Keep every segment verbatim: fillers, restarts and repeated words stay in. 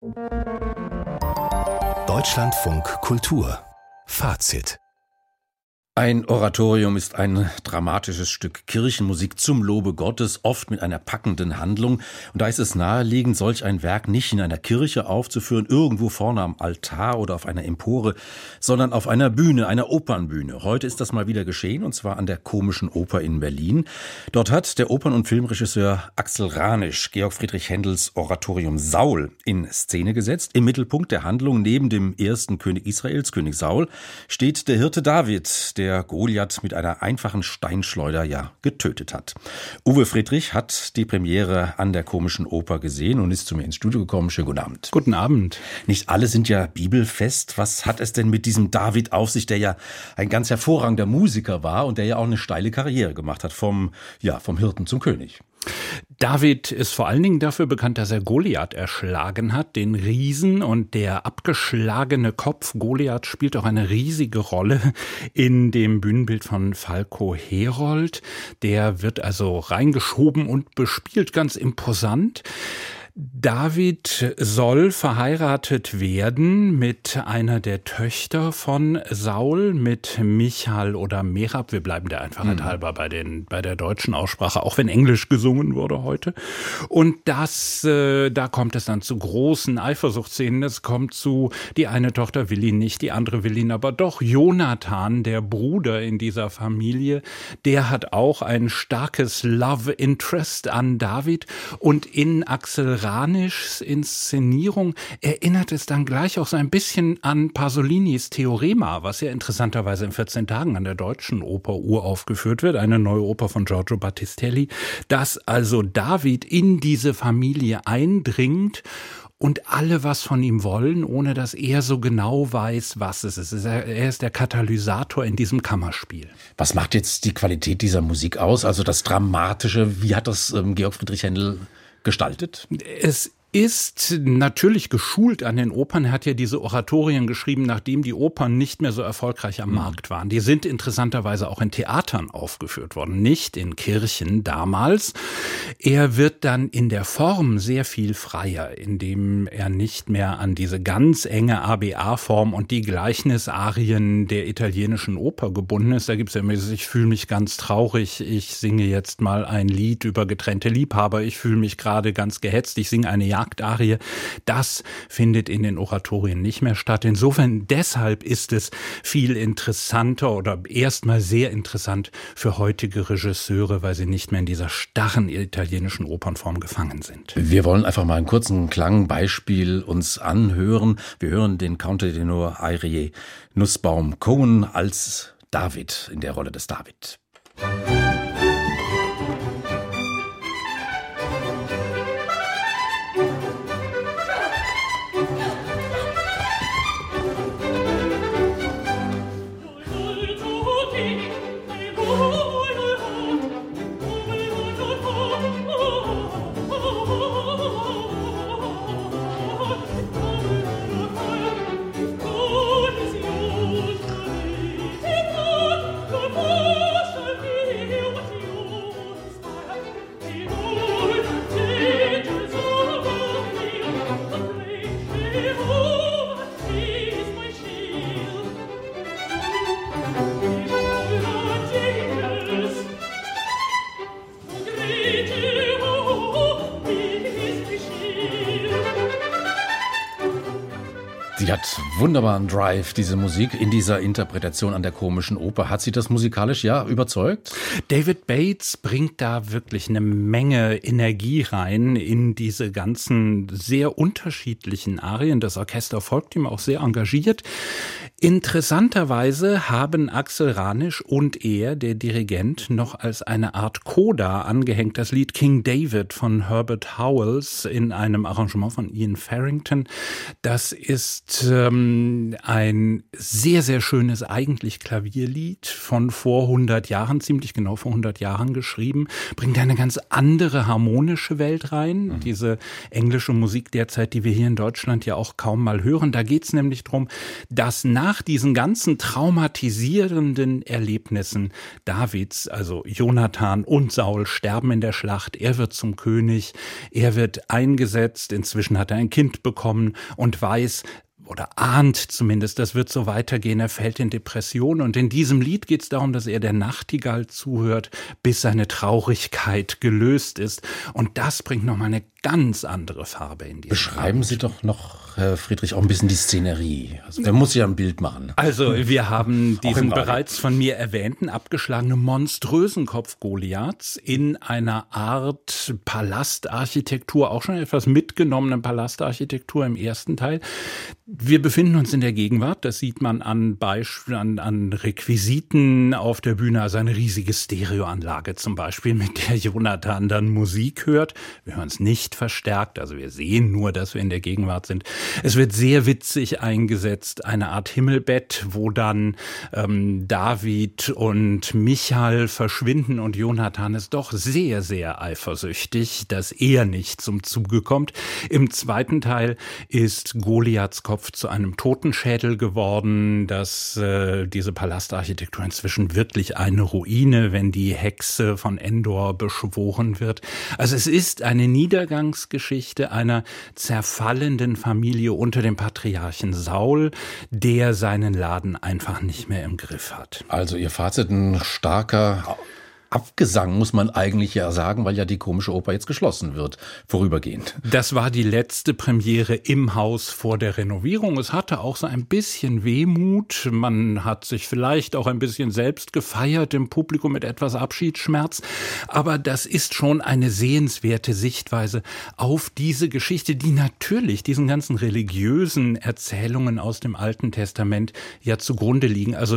Deutschlandfunk Kultur Fazit. Ein Oratorium ist ein dramatisches Stück Kirchenmusik zum Lobe Gottes, oft mit einer packenden Handlung. Und da ist es naheliegend, solch ein Werk nicht in einer Kirche aufzuführen, irgendwo vorne am Altar oder auf einer Empore, sondern auf einer Bühne, einer Opernbühne. Heute ist das mal wieder geschehen, und zwar an der Komischen Oper in Berlin. Dort hat der Opern- und Filmregisseur Axel Ranisch Georg Friedrich Händels Oratorium Saul in Szene gesetzt. Im Mittelpunkt der Handlung, neben dem ersten König Israels, König Saul, steht der Hirte David, der der Goliath mit einer einfachen Steinschleuder ja getötet hat. Uwe Friedrich hat die Premiere an der Komischen Oper gesehen und ist zu mir ins Studio gekommen. Schönen guten Abend. Guten Abend. Nicht alle sind ja bibelfest. Was hat es denn mit diesem David auf sich, der ja ein ganz hervorragender Musiker war und der ja auch eine steile Karriere gemacht hat, vom, ja, vom Hirten zum König? David ist vor allen Dingen dafür bekannt, dass er Goliath erschlagen hat, den Riesen, und der abgeschlagene Kopf Goliath spielt auch eine riesige Rolle in dem Bühnenbild von Falco Herold. Der wird also reingeschoben und bespielt ganz imposant. David soll verheiratet werden mit einer der Töchter von Saul, mit Michal oder Merab. Wir bleiben der Einfachheit mhm. halber bei den bei der deutschen Aussprache, auch wenn Englisch gesungen wurde heute. Und das, äh, da kommt es dann zu großen Eifersuchtsszenen. Es kommt zu, die eine Tochter will ihn nicht, die andere will ihn aber doch. Jonathan, der Bruder in dieser Familie, der hat auch ein starkes Love Interest an David. Und in Axel Ranischs Inszenierung erinnert es dann gleich auch so ein bisschen an Pasolinis Theorema, was ja interessanterweise in vierzehn Tagen an der Deutschen Oper uraufgeführt wird, eine neue Oper von Giorgio Battistelli, dass also David in diese Familie eindringt und alle was von ihm wollen, ohne dass er so genau weiß, was es ist. Er ist der Katalysator in diesem Kammerspiel. Was macht jetzt die Qualität dieser Musik aus? Also das Dramatische, wie hat das ähm, Georg Friedrich Händel gestaltet? Es ist natürlich geschult an den Opern. Er hat ja diese Oratorien geschrieben, nachdem die Opern nicht mehr so erfolgreich am mhm. Markt waren. Die sind interessanterweise auch in Theatern aufgeführt worden, nicht in Kirchen damals. Er wird dann in der Form sehr viel freier, indem er nicht mehr an diese ganz enge A B A-Form und die Gleichnisarien der italienischen Oper gebunden ist. Da gibt es ja immer, ich fühle mich ganz traurig, ich singe jetzt mal ein Lied über getrennte Liebhaber, ich fühle mich gerade ganz gehetzt, ich singe eine Jagd. Arie. Das findet in den Oratorien nicht mehr statt. Insofern deshalb ist es viel interessanter oder erstmal sehr interessant für heutige Regisseure, weil sie nicht mehr in dieser starren italienischen Opernform gefangen sind. Wir wollen einfach mal einen kurzen Klangbeispiel uns anhören. Wir hören den Countertenor Arie Nussbaum Cohen als David in der Rolle des David. Sie hat wunderbaren Drive, diese Musik, in dieser Interpretation an der Komischen Oper. Hat Sie das musikalisch ja überzeugt? David Bates bringt da wirklich eine Menge Energie rein in diese ganzen sehr unterschiedlichen Arien. Das Orchester folgt ihm auch sehr engagiert. Interessanterweise haben Axel Ranisch und er, der Dirigent, noch als eine Art Coda angehängt das Lied King David von Herbert Howells in einem Arrangement von Ian Farrington. Das ist ähm, ein sehr, sehr schönes eigentlich Klavierlied von vor hundert Jahren, ziemlich genau vor hundert Jahren geschrieben, bringt eine ganz andere harmonische Welt rein. Mhm. Diese englische Musik derzeit, die wir hier in Deutschland ja auch kaum mal hören. Da geht es nämlich darum, dass nach nach diesen ganzen traumatisierenden Erlebnissen Davids, also Jonathan und Saul sterben in der Schlacht, er wird zum König, er wird eingesetzt, inzwischen hat er ein Kind bekommen und weiß, oder ahnt zumindest, das wird so weitergehen, er fällt in Depression. Und in diesem Lied geht es darum, dass er der Nachtigall zuhört, bis seine Traurigkeit gelöst ist. Und das bringt nochmal eine ganz andere Farbe in die Beschreiben Sie doch noch, Herr Friedrich, auch ein bisschen die Szenerie. Also, der muss ja ein Bild machen. Also wir haben diesen bereits von mir erwähnten, abgeschlagenen, monströsen Kopf Goliaths in einer Art Palastarchitektur, auch schon etwas mitgenommene Palastarchitektur im ersten Teil. Wir befinden uns in der Gegenwart, das sieht man an Beispielen, an, an Requisiten auf der Bühne, also eine riesige Stereoanlage zum Beispiel, mit der Jonathan dann Musik hört. Wir hören es nicht verstärkt, also wir sehen nur, dass wir in der Gegenwart sind. Es wird sehr witzig eingesetzt, eine Art Himmelbett, wo dann ähm, David und Michal verschwinden und Jonathan ist doch sehr, sehr eifersüchtig, dass er nicht zum Zuge kommt. Im zweiten Teil ist Goliaths Kopf zu einem Totenschädel geworden, dass äh, diese Palastarchitektur inzwischen wirklich eine Ruine, wenn die Hexe von Endor beschworen wird. Also es ist eine Niedergangsgeschichte einer zerfallenden Familie unter dem Patriarchen Saul, der seinen Laden einfach nicht mehr im Griff hat. Also Ihr Fazit, ein starker Abgesang, muss man eigentlich ja sagen, weil ja die Komische Oper jetzt geschlossen wird, vorübergehend. Das war die letzte Premiere im Haus vor der Renovierung. Es hatte auch so ein bisschen Wehmut. Man hat sich vielleicht auch ein bisschen selbst gefeiert im Publikum mit etwas Abschiedsschmerz. Aber das ist schon eine sehenswerte Sichtweise auf diese Geschichte, die natürlich diesen ganzen religiösen Erzählungen aus dem Alten Testament ja zugrunde liegen. Also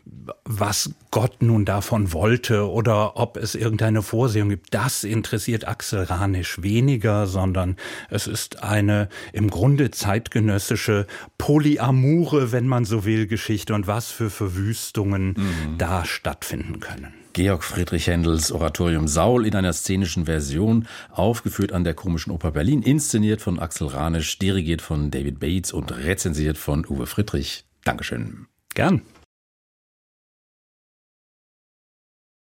was Gott nun davon wollte oder ob es irgendeine Vorsehung gibt, das interessiert Axel Ranisch weniger, sondern es ist eine im Grunde zeitgenössische Polyamore, wenn man so will, Geschichte und was für Verwüstungen mhm. da stattfinden können. Georg Friedrich Händels Oratorium Saul in einer szenischen Version, aufgeführt an der Komischen Oper Berlin, inszeniert von Axel Ranisch, dirigiert von David Bates und rezensiert von Uwe Friedrich. Dankeschön. Gern.